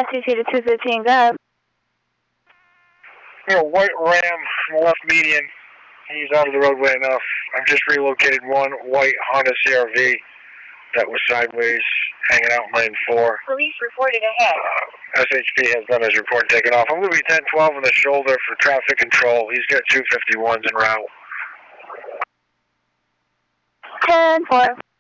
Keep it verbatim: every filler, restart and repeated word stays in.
S C C to two fifteen, go. You know, white Ram from the left median. He's out of the roadway enough. I've just relocated one white Honda C R V that was sideways, hanging out in lane four. Police reported ahead. Uh, S H P has done his report and taken off. I'm going to be ten twelve on the shoulder for traffic control. He's got two fifty-ones en route. ten four.